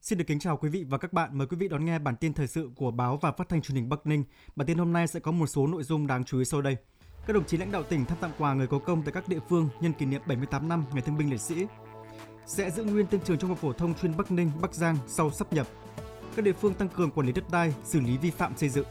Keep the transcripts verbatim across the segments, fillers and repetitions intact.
Xin được kính chào quý vị và các bạn. Mời quý vị đón nghe bản tin thời sự của Báo và Phát thanh Truyền hình Bắc Ninh. Bản tin hôm nay sẽ có một số nội dung đáng chú ý sau đây. Các đồng chí lãnh đạo tỉnh thăm tặng quà người có công tại các địa phương nhân kỷ niệm bảy mươi tám năm Ngày Thương binh Liệt sĩ. Sẽ giữ nguyên tên trường Trung học phổ thông chuyên Bắc Ninh, Bắc Giang sau sáp nhập. Các địa phương tăng cường quản lý đất đai, xử lý vi phạm xây dựng.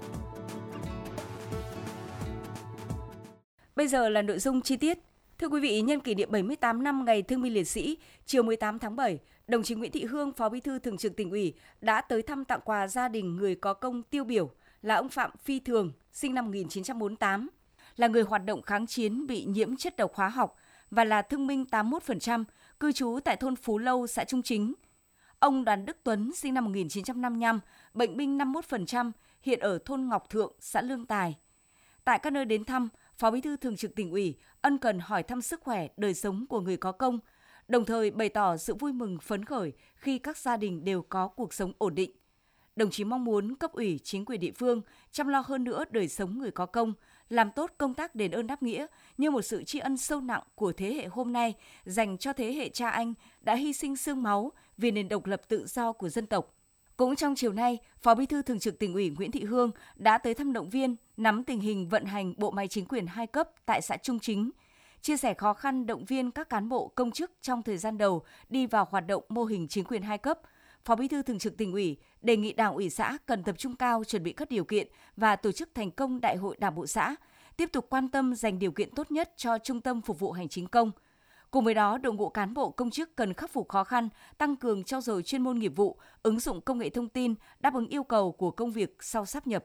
Bây giờ là nội dung chi tiết. Thưa quý vị, nhân kỷ niệm bảy mươi tám năm Ngày Thương binh Liệt sĩ, chiều mười tám tháng bảy, đồng chí Nguyễn Thị Hương, Phó Bí thư Thường trực Tỉnh ủy đã tới thăm tặng quà gia đình người có công tiêu biểu là ông Phạm Phi Thường, sinh năm một nghìn chín trăm bốn mươi tám, là người hoạt động kháng chiến bị nhiễm chất độc hóa học và là thương binh tám mươi mốt phần trăm, cư trú tại thôn Phú Lâu, xã Trung Chính. Ông Đoàn Đức Tuấn, sinh năm một nghìn chín trăm năm mươi lăm, bệnh binh năm mươi mốt phần trăm, hiện ở thôn Ngọc Thượng, xã Lương Tài. Tại các nơi đến thăm, Phó Bí thư Thường trực Tỉnh ủy ân cần hỏi thăm sức khỏe, đời sống của người có công, đồng thời bày tỏ sự vui mừng phấn khởi khi các gia đình đều có cuộc sống ổn định. Đồng chí mong muốn cấp ủy, chính quyền địa phương chăm lo hơn nữa đời sống người có công, làm tốt công tác đền ơn đáp nghĩa như một sự tri ân sâu nặng của thế hệ hôm nay dành cho thế hệ cha anh đã hy sinh xương máu vì nền độc lập tự do của dân tộc. Cũng trong chiều nay, Phó Bí thư Thường trực Tỉnh ủy Nguyễn Thị Hương đã tới thăm động viên, nắm tình hình vận hành bộ máy chính quyền hai cấp tại xã Trung Chính, chia sẻ khó khăn động viên các cán bộ công chức trong thời gian đầu đi vào hoạt động mô hình chính quyền hai cấp. Phó Bí thư Thường trực Tỉnh ủy đề nghị Đảng ủy xã cần tập trung cao chuẩn bị các điều kiện và tổ chức thành công Đại hội Đảng bộ xã, tiếp tục quan tâm dành điều kiện tốt nhất cho Trung tâm Phục vụ Hành chính công. Cùng với đó, đội ngũ cán bộ công chức cần khắc phục khó khăn, tăng cường trau dồi chuyên môn nghiệp vụ, ứng dụng công nghệ thông tin, đáp ứng yêu cầu của công việc sau sáp nhập.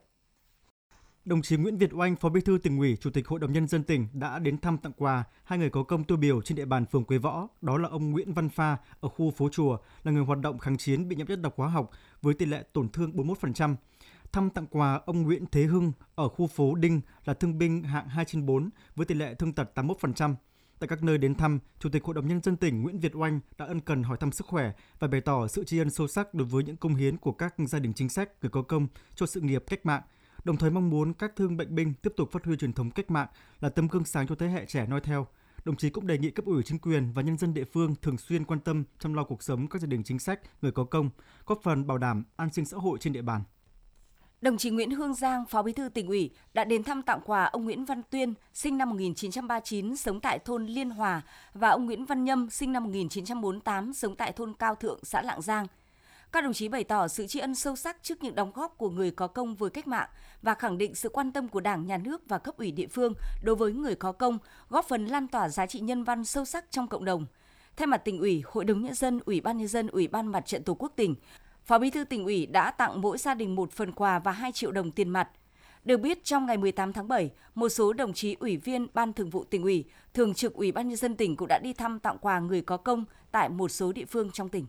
Đồng chí Nguyễn Việt Oanh, Phó Bí thư Tỉnh ủy, Chủ tịch Hội đồng Nhân dân tỉnh đã đến thăm tặng quà hai người có công tiêu biểu trên địa bàn phường Quế Võ. Đó là ông Nguyễn Văn Pha ở khu phố Chùa, là người hoạt động kháng chiến bị nhiễm chất độc hóa học với tỷ lệ tổn thương bốn mươi mốt phần trăm. Thăm tặng quà ông Nguyễn Thế Hưng ở khu phố Đinh, là thương binh hạng hai trên bốn với tỷ lệ thương tật tám mươi mốt phần trăm. Tại các nơi đến thăm, Chủ tịch Hội đồng Nhân dân tỉnh Nguyễn Việt Oanh đã ân cần hỏi thăm sức khỏe và bày tỏ sự tri ân sâu sắc đối với những công hiến của các gia đình chính sách, người có công cho sự nghiệp cách mạng, đồng thời mong muốn các thương bệnh binh tiếp tục phát huy truyền thống cách mạng, là tấm gương sáng cho thế hệ trẻ noi theo. Đồng chí cũng đề nghị cấp ủy chính quyền và nhân dân địa phương thường xuyên quan tâm chăm lo cuộc sống các gia đình chính sách, người có công, góp phần bảo đảm an sinh xã hội trên địa bàn. Đồng chí Nguyễn Hương Giang, Phó Bí thư Tỉnh ủy đã đến thăm tặng quà ông Nguyễn Văn Tuyên, sinh năm một nghìn chín trăm ba mươi chín, sống tại thôn Liên Hòa, và ông Nguyễn Văn Nhâm, sinh năm một nghìn chín trăm bốn mươi tám, sống tại thôn Cao Thượng, xã Lạng Giang. Các đồng chí bày tỏ sự tri ân sâu sắc trước những đóng góp của người có công với cách mạng và khẳng định sự quan tâm của Đảng, Nhà nước và cấp ủy địa phương đối với người có công, góp phần lan tỏa giá trị nhân văn sâu sắc trong cộng đồng. Thay mặt Tỉnh ủy, Hội đồng Nhân dân, Ủy ban Nhân dân, Ủy ban Mặt trận Tổ quốc tỉnh, Phó Bí thư Tỉnh ủy đã tặng mỗi gia đình một phần quà và hai triệu đồng tiền mặt. Được biết, trong ngày mười tám tháng bảy, một số đồng chí ủy viên Ban Thường vụ Tỉnh ủy, Thường trực Ủy ban Nhân dân tỉnh cũng đã đi thăm tặng quà người có công tại một số địa phương trong tỉnh.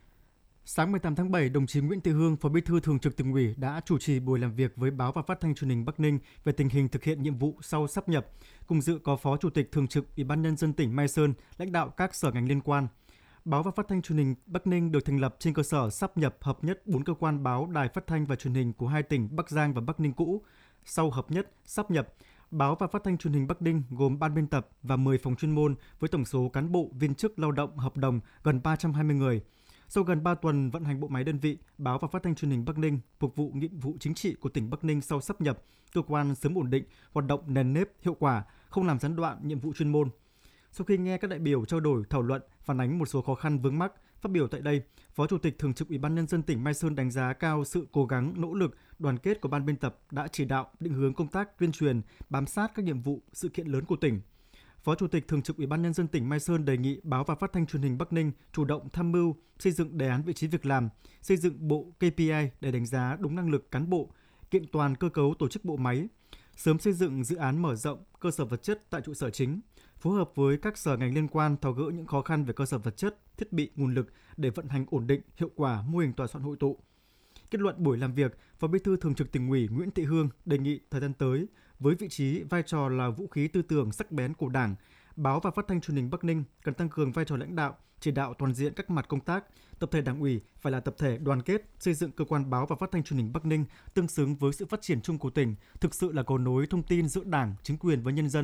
Sáng mười tám tháng bảy, đồng chí Nguyễn Thị Hương, Phó Bí thư Thường trực Tỉnh ủy đã chủ trì buổi làm việc với Báo và Phát thanh Truyền hình Bắc Ninh về tình hình thực hiện nhiệm vụ sau sáp nhập. Cùng dự có Phó Chủ tịch Thường trực Ủy ban Nhân dân tỉnh Mai Sơn, lãnh đạo các sở ngành liên quan. Báo và Phát thanh Truyền hình Bắc Ninh được thành lập trên cơ sở sáp nhập hợp nhất bốn cơ quan báo, đài phát thanh và truyền hình của hai tỉnh Bắc Giang và Bắc Ninh cũ. Sau hợp nhất, sáp nhập, Báo và Phát thanh Truyền hình Bắc Ninh gồm ban biên tập và mười phòng chuyên môn với tổng số cán bộ, viên chức lao động hợp đồng gần ba trăm hai mươi người. Sau gần ba tuần vận hành bộ máy đơn vị, Báo và Phát thanh Truyền hình Bắc Ninh phục vụ nhiệm vụ chính trị của tỉnh Bắc Ninh sau sáp nhập, cơ quan sớm ổn định, hoạt động nền nếp, hiệu quả, không làm gián đoạn nhiệm vụ chuyên môn. Sau khi nghe các đại biểu trao đổi, thảo luận, phản ánh một số khó khăn vướng mắc, phát biểu tại đây, Phó Chủ tịch Thường trực Ủy ban Nhân dân tỉnh Mai Sơn đánh giá cao sự cố gắng, nỗ lực, đoàn kết của ban biên tập đã chỉ đạo, định hướng công tác tuyên truyền, bám sát các nhiệm vụ, sự kiện lớn của tỉnh. Phó Chủ tịch Thường trực Ủy ban Nhân dân tỉnh Mai Sơn đề nghị Báo và Phát thanh Truyền hình Bắc Ninh chủ động tham mưu xây dựng đề án vị trí việc làm, xây dựng bộ ca pê i để đánh giá đúng năng lực cán bộ, kiện toàn cơ cấu tổ chức bộ máy, sớm xây dựng dự án mở rộng cơ sở vật chất tại trụ sở chính, phối hợp với các sở ngành liên quan tháo gỡ những khó khăn về cơ sở vật chất, thiết bị, nguồn lực để vận hành ổn định, hiệu quả mô hình tòa soạn hội tụ. Kết luận buổi làm việc, Phó Bí thư Thường trực Tỉnh ủy Nguyễn Thị Hương đề nghị thời gian tới, với vị trí vai trò là vũ khí tư tưởng sắc bén của Đảng, Báo và Phát thanh Truyền hình Bắc Ninh cần tăng cường vai trò lãnh đạo, chỉ đạo toàn diện các mặt công tác. Tập thể Đảng ủy phải là tập thể đoàn kết, xây dựng cơ quan Báo và Phát thanh Truyền hình Bắc Ninh tương xứng với sự phát triển chung của tỉnh, thực sự là cầu nối thông tin giữa Đảng, chính quyền với nhân dân.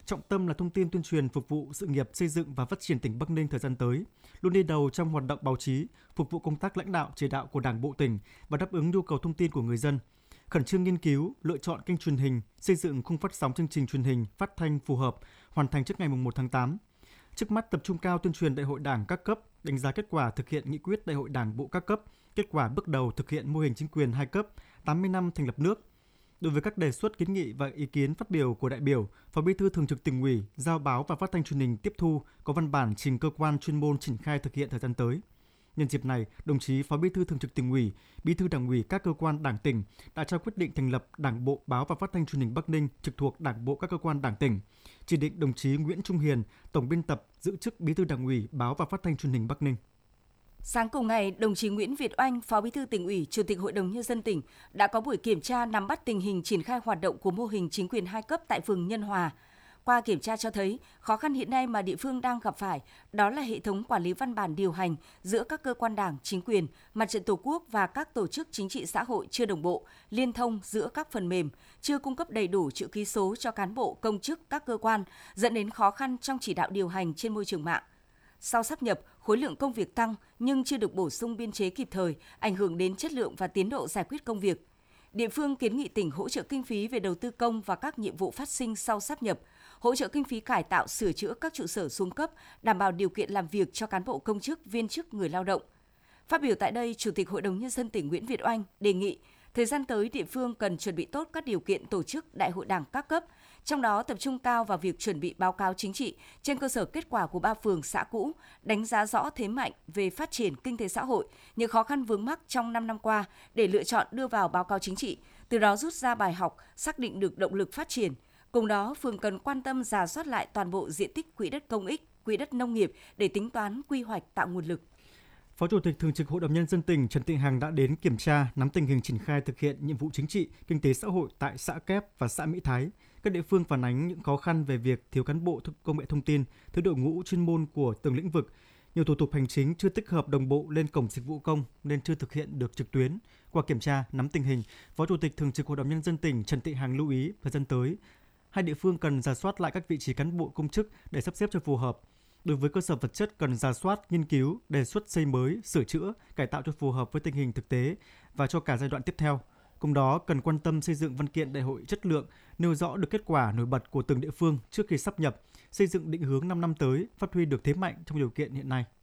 trọng tâm là thông tin tuyên truyền phục vụ sự nghiệp xây dựng và phát triển tỉnh Bắc Ninh thời gian tới, luôn đi đầu trong hoạt động báo chí, phục vụ công tác lãnh đạo chỉ đạo của Đảng bộ tỉnh và đáp ứng nhu cầu thông tin của người dân. Khẩn trương nghiên cứu, lựa chọn kênh truyền hình, xây dựng khung phát sóng chương trình truyền hình, phát thanh phù hợp, hoàn thành trước ngày mùng một tháng tám. Trước mắt tập trung cao tuyên truyền đại hội Đảng các cấp, đánh giá kết quả thực hiện nghị quyết đại hội Đảng bộ các cấp, kết quả bước đầu thực hiện mô hình chính quyền hai cấp, tám mươi năm thành lập nước. Đối với các đề xuất kiến nghị và ý kiến phát biểu của đại biểu, Phó Bí thư Thường trực Tỉnh ủy giao báo và phát thanh truyền hình tiếp thu, có văn bản trình cơ quan chuyên môn triển khai thực hiện thời gian tới. Nhân dịp này, đồng chí Phó Bí thư Thường trực Tỉnh ủy, Bí thư Đảng ủy các cơ quan Đảng tỉnh đã trao quyết định thành lập Đảng bộ Báo và Phát thanh Truyền hình Bắc Ninh trực thuộc Đảng bộ các cơ quan Đảng tỉnh, chỉ định đồng chí Nguyễn Trung Hiền, Tổng biên tập giữ chức Bí thư Đảng ủy Báo và Phát thanh Truyền hình Bắc Ninh. Sáng cùng ngày, đồng chí Nguyễn Việt Oanh, Phó Bí thư Tỉnh ủy, Chủ tịch Hội đồng Nhân dân tỉnh đã có buổi kiểm tra nắm bắt tình hình triển khai hoạt động của mô hình chính quyền hai cấp tại phường Nhân Hòa. Qua kiểm tra cho thấy, khó khăn hiện nay mà địa phương đang gặp phải đó là hệ thống quản lý văn bản điều hành giữa các cơ quan đảng, chính quyền, mặt trận tổ quốc và các tổ chức chính trị xã hội chưa đồng bộ, liên thông giữa các phần mềm, chưa cung cấp đầy đủ chữ ký số cho cán bộ, công chức các cơ quan, dẫn đến khó khăn trong chỉ đạo điều hành trên môi trường mạng. Sau sáp nhập, khối lượng công việc tăng nhưng chưa được bổ sung biên chế kịp thời, ảnh hưởng đến chất lượng và tiến độ giải quyết công việc. Địa phương kiến nghị tỉnh hỗ trợ kinh phí về đầu tư công và các nhiệm vụ phát sinh sau sáp nhập, hỗ trợ kinh phí cải tạo sửa chữa các trụ sở xuống cấp, đảm bảo điều kiện làm việc cho cán bộ công chức, viên chức, người lao động. Phát biểu tại đây, Chủ tịch Hội đồng Nhân dân tỉnh Nguyễn Việt Oanh đề nghị thời gian tới địa phương cần chuẩn bị tốt các điều kiện tổ chức Đại hội Đảng các cấp, trong đó tập trung cao vào việc chuẩn bị báo cáo chính trị trên cơ sở kết quả của ba phường xã cũ, đánh giá rõ thế mạnh về phát triển kinh tế xã hội, những khó khăn vướng mắc trong năm năm qua để lựa chọn đưa vào báo cáo chính trị, từ đó rút ra bài học, xác định được động lực phát triển. Cùng đó, phường cần quan tâm rà soát lại toàn bộ diện tích quỹ đất công ích, quỹ đất nông nghiệp để tính toán quy hoạch tạo nguồn lực. Phó Chủ tịch Thường trực Hội đồng Nhân dân tỉnh Trần Thị Hằng đã đến kiểm tra, nắm tình hình triển khai thực hiện nhiệm vụ chính trị, kinh tế xã hội tại xã Kép và xã Mỹ Thái. Các địa phương phản ánh những khó khăn về việc thiếu cán bộ công nghệ thông tin, thiếu đội ngũ chuyên môn của từng lĩnh vực. Nhiều thủ tục hành chính chưa tích hợp đồng bộ lên cổng dịch vụ công nên chưa thực hiện được trực tuyến. Qua kiểm tra, nắm tình hình, Phó Chủ tịch Thường trực Hội đồng Nhân dân tỉnh Trần Thị Hằng lưu ý thời gian tới, hai địa phương cần rà soát lại các vị trí cán bộ công chức để sắp xếp cho phù hợp. Đối với cơ sở vật chất cần rà soát, nghiên cứu, đề xuất xây mới, sửa chữa, cải tạo cho phù hợp với tình hình thực tế và cho cả giai đoạn tiếp theo. Cùng đó cần quan tâm xây dựng văn kiện đại hội chất lượng, nêu rõ được kết quả nổi bật của từng địa phương trước khi sáp nhập, xây dựng định hướng năm năm tới, phát huy được thế mạnh trong điều kiện hiện nay.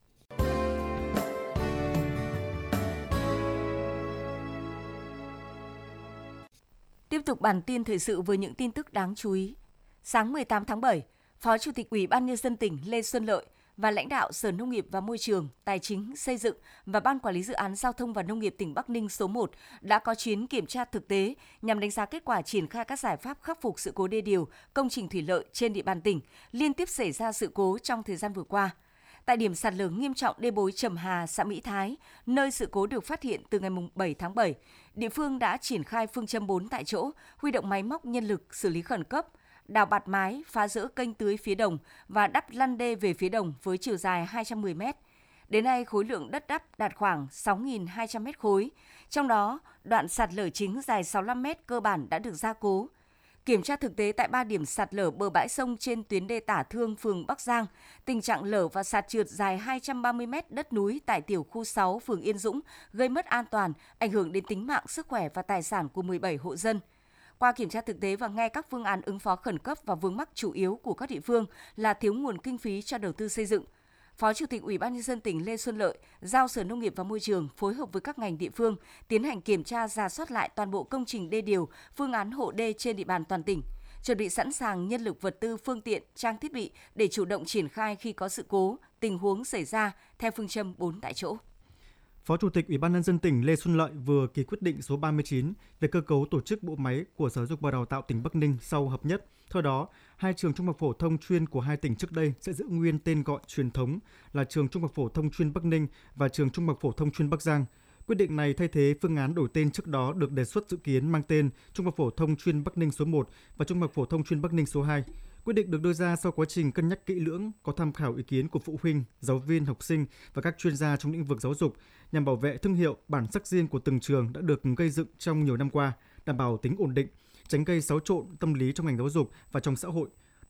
Tiếp tục bản tin thời sự với những tin tức đáng chú ý. Sáng mười tám tháng bảy, Phó Chủ tịch Ủy ban Nhân dân tỉnh Lê Xuân Lợi và lãnh đạo Sở Nông nghiệp và Môi trường, Tài chính, Xây dựng và Ban Quản lý Dự án Giao thông và Nông nghiệp tỉnh Bắc Ninh số một đã có chuyến kiểm tra thực tế nhằm đánh giá kết quả triển khai các giải pháp khắc phục sự cố đê điều, công trình thủy lợi trên địa bàn tỉnh liên tiếp xảy ra sự cố trong thời gian vừa qua. Tại điểm sạt lở nghiêm trọng đê bối Trầm Hà, xã Mỹ Thái, nơi sự cố được phát hiện từ ngày bảy tháng bảy, địa phương đã triển khai phương châm bốn tại chỗ, huy động máy móc nhân lực xử lý khẩn cấp, đào bạt mái, phá rỡ kênh tưới phía đồng và đắp lăn đê về phía đồng với chiều dài hai trăm mười mét. Đến nay, khối lượng đất đắp đạt khoảng sáu nghìn hai trăm mét khối, trong đó đoạn sạt lở chính dài sáu mươi lăm mét cơ bản đã được gia cố. Kiểm tra thực tế tại ba điểm sạt lở bờ bãi sông trên tuyến đê Tả Thương, phường Bắc Giang, tình trạng lở và sạt trượt dài hai trăm ba mươi mét đất núi tại tiểu khu sáu, phường Yên Dũng gây mất an toàn, ảnh hưởng đến tính mạng, sức khỏe và tài sản của mười bảy hộ dân. Qua kiểm tra thực tế và nghe các phương án ứng phó khẩn cấp và vướng mắc chủ yếu của các địa phương là thiếu nguồn kinh phí cho đầu tư xây dựng, Phó Chủ tịch Ủy ban Nhân dân tỉnh Lê Xuân Lợi giao Sở Nông nghiệp và Môi trường phối hợp với các ngành địa phương tiến hành kiểm tra rà soát lại toàn bộ công trình đê điều, phương án hộ đê trên địa bàn toàn tỉnh, chuẩn bị sẵn sàng nhân lực, vật tư, phương tiện, trang thiết bị để chủ động triển khai khi có sự cố, tình huống xảy ra theo phương châm bốn tại chỗ. Phó Chủ tịch Ủy ban Nhân dân tỉnh Lê Xuân Lợi vừa ký quyết định số ba mươi chín về cơ cấu tổ chức bộ máy của Sở Giáo dục và Đào tạo tỉnh Bắc Ninh sau hợp nhất. Theo đó, hai trường trung học phổ thông chuyên của hai tỉnh trước đây sẽ giữ nguyên tên gọi truyền thống là Trường Trung học phổ thông chuyên Bắc Ninh và Trường Trung học phổ thông chuyên Bắc Giang. Quyết định này thay thế phương án đổi tên trước đó được đề xuất dự kiến mang tên Trung học phổ thông chuyên Bắc Ninh số một và Trung học phổ thông chuyên Bắc Ninh số hai. Quyết định được đưa ra sau quá trình cân nhắc kỹ lưỡng, có tham khảo ý kiến của phụ huynh, giáo viên, học sinh và các chuyên gia trong lĩnh vực giáo dục nhằm bảo vệ thương hiệu, bản sắc riêng của từng trường đã được gây dựng trong nhiều năm qua, đảm bảo tính ổn định, tránh gây xáo trộn tâm lý trong ngành giáo dục và trong xã hội.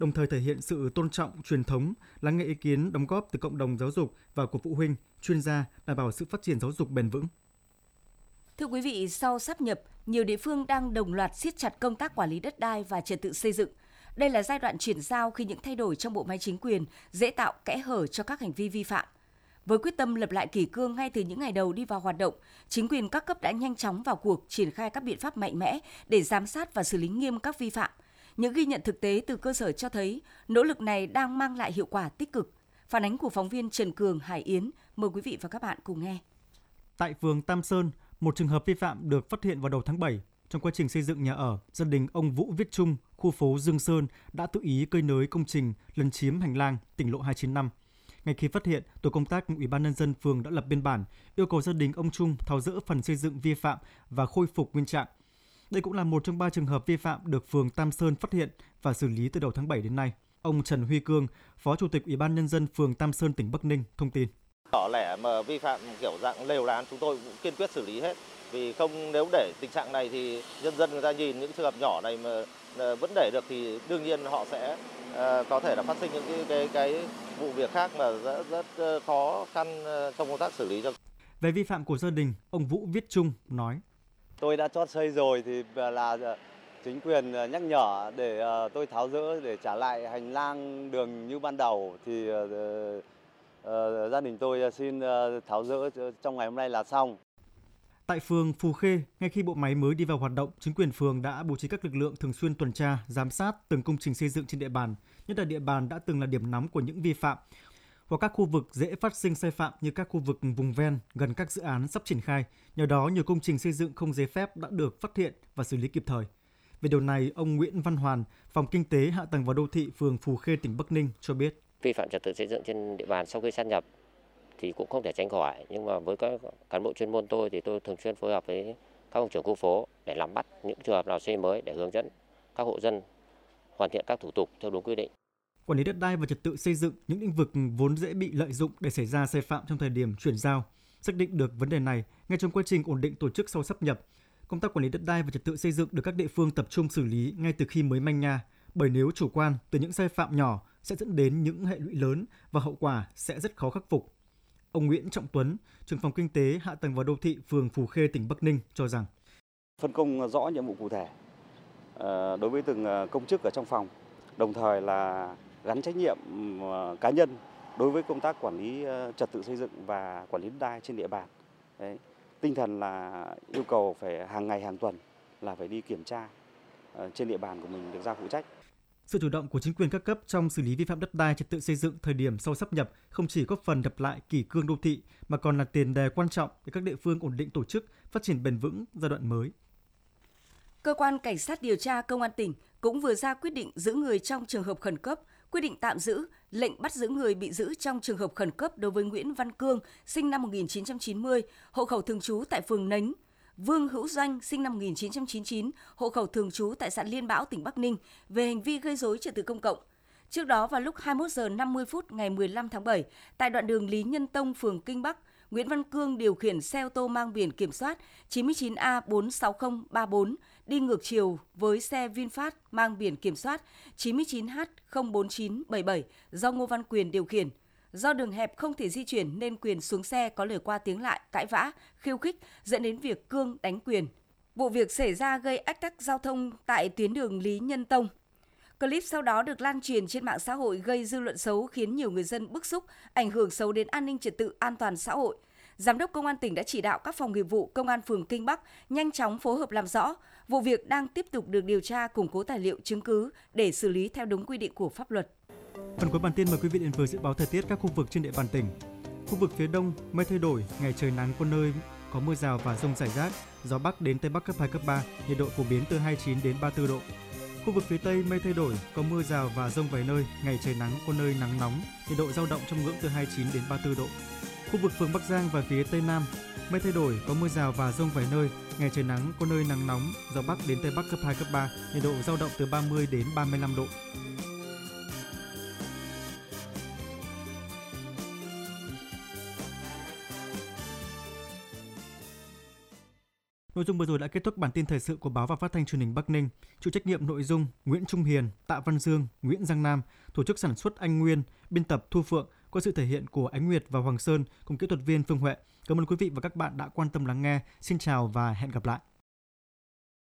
đồng thời thể hiện sự tôn trọng truyền thống, lắng nghe ý kiến đóng góp từ cộng đồng giáo dục và của phụ huynh, chuyên gia, đảm bảo sự phát triển giáo dục bền vững. Thưa quý vị, sau sáp nhập, nhiều địa phương đang đồng loạt siết chặt công tác quản lý đất đai và trật tự xây dựng. Đây là giai đoạn chuyển giao khi những thay đổi trong bộ máy chính quyền dễ tạo kẽ hở cho các hành vi vi phạm. Với quyết tâm lập lại kỷ cương ngay từ những ngày đầu đi vào hoạt động, chính quyền các cấp đã nhanh chóng vào cuộc triển khai các biện pháp mạnh mẽ để giám sát và xử lý nghiêm các vi phạm. Những ghi nhận thực tế từ cơ sở cho thấy nỗ lực này đang mang lại hiệu quả tích cực. Phản ánh của phóng viên Trần Cường, Hải Yến. Mời quý vị và các bạn cùng nghe. Tại phường Tam Sơn, một trường hợp vi phạm được phát hiện vào đầu tháng bảy. Trong quá trình xây dựng nhà ở, gia đình ông Vũ Viết Trung, khu phố Dương Sơn đã tự ý cơi nới công trình lấn chiếm hành lang tỉnh lộ hai chín năm. Ngay khi phát hiện, tổ công tác Ủy ban nhân dân phường đã lập biên bản, yêu cầu gia đình ông Trung tháo dỡ phần xây dựng vi phạm và khôi phục nguyên trạng. Đây cũng là một trong ba trường hợp vi phạm được phường Tam Sơn phát hiện và xử lý từ đầu tháng bảy đến nay. Ông Trần Huy Cương, Phó Chủ tịch Ủy ban nhân dân phường Tam Sơn tỉnh Bắc Ninh thông tin. Nhỏ lẻ mà vi phạm kiểu dạng lều lán chúng tôi cũng kiên quyết xử lý hết. Vì không, nếu để tình trạng này thì nhân dân người ta nhìn những trường hợp nhỏ này mà vẫn để được thì đương nhiên họ sẽ uh, có thể là phát sinh những cái cái, cái vụ việc khác mà rất, rất khó khăn trong công tác xử lý. Cho. Về vi phạm của gia đình, ông Vũ Viết Trung nói: Tôi đã chót xây rồi thì là chính quyền nhắc nhở để tôi tháo dỡ để trả lại hành lang đường như ban đầu thì uh, uh, gia đình tôi xin tháo dỡ trong ngày hôm nay là xong. Tại phường Phú Khê, ngay khi bộ máy mới đi vào hoạt động, chính quyền phường đã bố trí các lực lượng thường xuyên tuần tra, giám sát từng công trình xây dựng trên địa bàn, nhất là địa bàn đã từng là điểm nóng của những vi phạm, hoặc các khu vực dễ phát sinh sai phạm như các khu vực vùng ven gần các dự án sắp triển khai. Nhờ đó, nhiều công trình xây dựng không giấy phép đã được phát hiện và xử lý kịp thời. Về điều này, ông Nguyễn Văn Hoàn, Phòng Kinh tế, Hạ tầng và Đô thị phường Phú Khê, tỉnh Bắc Ninh cho biết. Vi phạm trật tự xây dựng trên địa bàn sau khi sát nhập thì cũng không thể tránh khỏi, nhưng mà với các cán bộ chuyên môn tôi thì tôi thường xuyên phối hợp với các ông trưởng khu phố để nắm bắt những trường hợp nào xây mới để hướng dẫn các hộ dân hoàn thiện các thủ tục theo đúng quy định. Quản lý đất đai và trật tự xây dựng, những lĩnh vực vốn dễ bị lợi dụng để xảy ra sai phạm trong thời điểm chuyển giao. Xác định được vấn đề này, ngay trong quá trình ổn định tổ chức sau sáp nhập, công tác quản lý đất đai và trật tự xây dựng được các địa phương tập trung xử lý ngay từ khi mới manh nha, bởi nếu chủ quan từ những sai phạm nhỏ sẽ dẫn đến những hệ lụy lớn và hậu quả sẽ rất khó khắc phục. Ông Nguyễn Trọng Tuấn, trưởng phòng Kinh tế, Hạ tầng và Đô thị phường Phú Khê, tỉnh Bắc Ninh cho rằng phân công rõ nhiệm vụ cụ thể đối với từng công chức ở trong phòng, đồng thời là gắn trách nhiệm cá nhân đối với công tác quản lý trật tự xây dựng và quản lý đất đai trên địa bàn. Đấy. Tinh thần là yêu cầu phải hàng ngày hàng tuần là phải đi kiểm tra trên địa bàn của mình được giao phụ trách. Sự chủ động của chính quyền các cấp trong xử lý vi phạm đất đai, trật tự xây dựng thời điểm sau sáp nhập không chỉ góp phần đập lại kỷ cương đô thị mà còn là tiền đề quan trọng để các địa phương ổn định tổ chức, phát triển bền vững giai đoạn mới. Cơ quan Cảnh sát điều tra Công an tỉnh cũng vừa ra quyết định giữ người trong trường hợp khẩn cấp, quyết định tạm giữ, lệnh bắt giữ người bị giữ trong trường hợp khẩn cấp đối với Nguyễn Văn Cương, sinh năm một nghìn chín trăm chín mươi, hộ khẩu thường trú tại phường Nánh, Vương Hữu Doanh, sinh năm một nghìn chín trăm chín mươi chín, hộ khẩu thường trú tại xã Liên Bảo, tỉnh Bắc Ninh, về hành vi gây rối trật tự công cộng. Trước đó, vào lúc hai mươi mốt giờ năm mươi phút ngày mười lăm tháng bảy, tại đoạn đường Lý Nhân Tông, phường Kinh Bắc, Nguyễn Văn Cương điều khiển xe ô tô mang biển kiểm soát chín mươi chín A bốn sáu không ba bốn đi ngược chiều với xe VinFast mang biển kiểm soát chín mươi chín H không bốn chín bảy bảy do Ngô Văn Quyền điều khiển. Do đường hẹp không thể di chuyển nên Quyền xuống xe có lời qua tiếng lại, cãi vã, khiêu khích dẫn đến việc Cương đánh Quyền. Vụ việc xảy ra gây ách tắc giao thông tại tuyến đường Lý Nhân Tông. Clip sau đó được lan truyền trên mạng xã hội gây dư luận xấu khiến nhiều người dân bức xúc, ảnh hưởng xấu đến an ninh trật tự, an toàn xã hội. Giám đốc Công an tỉnh đã chỉ đạo các phòng nghiệp vụ Công an phường Kinh Bắc nhanh chóng phối hợp làm rõ. Vụ việc đang tiếp tục được điều tra, củng cố tài liệu chứng cứ để xử lý theo đúng quy định của pháp luật. Phần cuối bản tin mời quý vị đến với dự báo thời tiết các khu vực trên địa bàn tỉnh. Khu vực phía Đông mây thay đổi, ngày trời nắng, có nơi có mưa rào và dông rải rác, gió Bắc đến Tây Bắc cấp hai, cấp ba, nhiệt độ phổ biến từ hai mươi chín đến ba mươi tư độ. Khu vực phía Tây mây thay đổi, có mưa rào và dông vài nơi, ngày trời nắng, có nơi nắng nóng, nhiệt độ dao động trong ngưỡng từ hai mươi chín đến ba mươi tư độ. Khu vực phường Bắc Giang và phía Tây Nam, mây thay đổi, có mưa rào và dông vài nơi, ngày trời nắng, có nơi nắng nóng, gió Bắc đến Tây Bắc cấp hai, cấp ba, nhiệt độ dao động từ ba mươi đến ba mươi lăm độ. Nội Nội dung vừa rồi đã kết thúc bản tin thời sự của Báo và Phát thanh Truyền hình Bắc Ninh. Chịu trách nhiệm nội dung Nguyễn Trung Hiền, Tạ Văn Dương, Nguyễn Giang Nam, tổ chức sản xuất Anh Nguyên, biên tập Thu Phượng, có sự thể hiện của Ánh Nguyệt và Hoàng Sơn cùng kỹ thuật viên Phương Huệ. Cảm ơn quý vị và các bạn đã quan tâm lắng nghe. Xin chào và hẹn gặp lại.